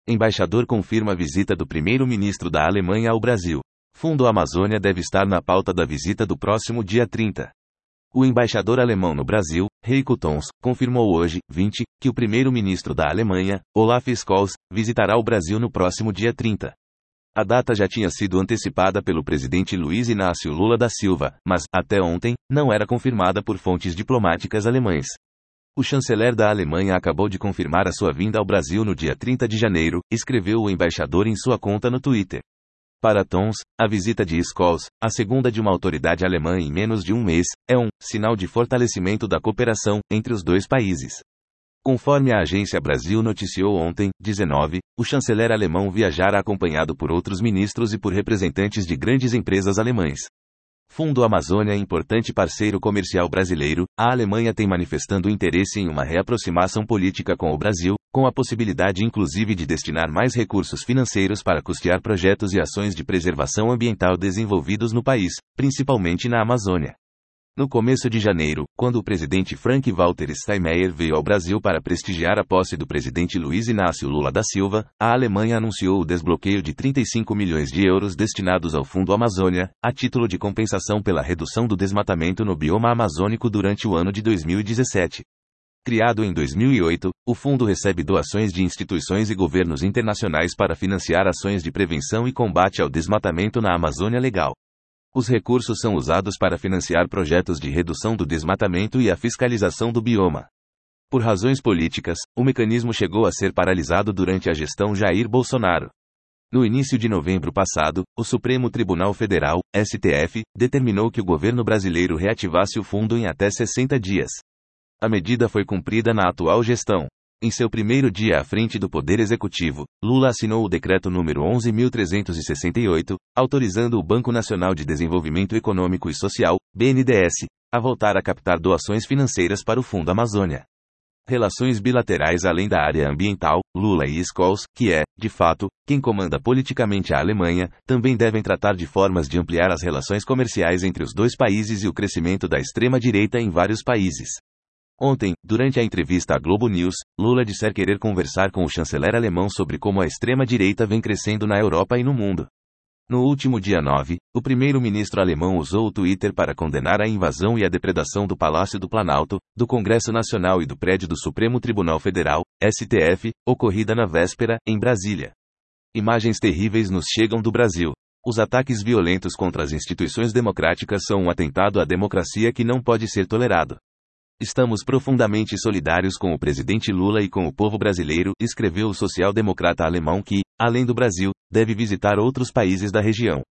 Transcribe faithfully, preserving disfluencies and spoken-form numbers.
Embaixador confirma a visita do primeiro-ministro da Alemanha ao Brasil. Fundo Amazônia deve estar na pauta da visita do próximo dia trinta. O embaixador alemão no Brasil, Heiko Tons, confirmou hoje, vinte, que o primeiro-ministro da Alemanha, Olaf Scholz, visitará o Brasil no próximo dia trinta. A data já tinha sido antecipada pelo presidente Luiz Inácio Lula da Silva, mas, até ontem, não era confirmada por fontes diplomáticas alemãs. O chanceler da Alemanha acabou de confirmar a sua vinda ao Brasil no dia trinta de janeiro, escreveu o embaixador em sua conta no Twitter. Para Tons, a visita de Scholz, a segunda de uma autoridade alemã em menos de um mês, é um sinal de fortalecimento da cooperação entre os dois países. Conforme a agência Brasil noticiou ontem, dezenove, o chanceler alemão viajara acompanhado por outros ministros e por representantes de grandes empresas alemãs. Fundo Amazônia é importante parceiro comercial brasileiro, a Alemanha tem manifestando interesse em uma reaproximação política com o Brasil, com a possibilidade inclusive de destinar mais recursos financeiros para custear projetos e ações de preservação ambiental desenvolvidos no país, principalmente na Amazônia. No começo de janeiro, quando o presidente Frank-Walter Steinmeier veio ao Brasil para prestigiar a posse do presidente Luiz Inácio Lula da Silva, a Alemanha anunciou o desbloqueio de trinta e cinco milhões de euros destinados ao Fundo Amazônia, a título de compensação pela redução do desmatamento no bioma amazônico durante o ano de dois mil e dezessete. Criado em dois mil e oito, o fundo recebe doações de instituições e governos internacionais para financiar ações de prevenção e combate ao desmatamento na Amazônia Legal. Os recursos são usados para financiar projetos de redução do desmatamento e a fiscalização do bioma. Por razões políticas, o mecanismo chegou a ser paralisado durante a gestão Jair Bolsonaro. No início de novembro passado, o Supremo Tribunal Federal, S T F, determinou que o governo brasileiro reativasse o fundo em até sessenta dias. A medida foi cumprida na atual gestão. Em seu primeiro dia à frente do Poder Executivo, Lula assinou o decreto número onze mil trezentos e sessenta e oito, autorizando o Banco Nacional de Desenvolvimento Econômico e Social, B N D E S, a voltar a captar doações financeiras para o Fundo Amazônia. Relações bilaterais além da área ambiental, Lula e Scholz, que é, de fato, quem comanda politicamente a Alemanha, também devem tratar de formas de ampliar as relações comerciais entre os dois países e o crescimento da extrema-direita em vários países. Ontem, durante a entrevista à Globo News, Lula disse querer conversar com o chanceler alemão sobre como a extrema-direita vem crescendo na Europa e no mundo. No último dia nove, o primeiro-ministro alemão usou o Twitter para condenar a invasão e a depredação do Palácio do Planalto, do Congresso Nacional e do prédio do Supremo Tribunal Federal, S T F, ocorrida na véspera, em Brasília. Imagens terríveis nos chegam do Brasil. Os ataques violentos contra as instituições democráticas são um atentado à democracia que não pode ser tolerado. Estamos profundamente solidários com o presidente Lula e com o povo brasileiro, escreveu o social-democrata alemão que, além do Brasil, deve visitar outros países da região.